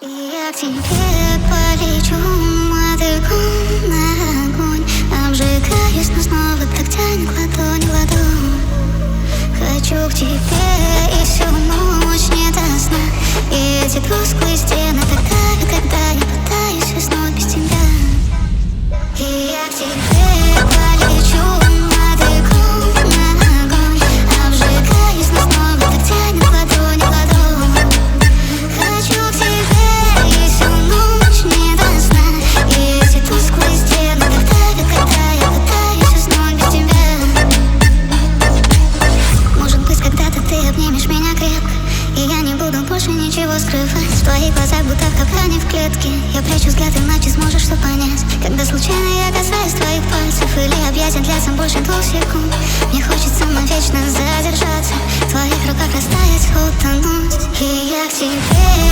И я к тебе полечу мотыльком на огонь. Обжигаюсь, но снова так тянет ладонь в ладонь. Хочу к тебе и всю ночь не до сна. И эти тусклые стены так давят, когда я пытаюсь уснуть без тебя. И я к тебе полечу мотыльком на огонь. Обжигаюсь, но снова так тянет ладонь в ладонь. Хочу к тебе и всю ночь не до сна. И эти тусклые стены так давят, когда я пытаюсь уснуть без тебя. Может быть, когда-то ты обнимешь меня крепко, и я не буду больше ничего скрывать. В твоих глазах будто в капкане в клетке. Я прячу взгляд, иначе сможешь что понять. Когда случайно я касаюсь твоих пальцев, или объятия длятся больше 2 секунд, мне хочется навечно задержаться, в твоих руках растаять, утонуть. И я к тебе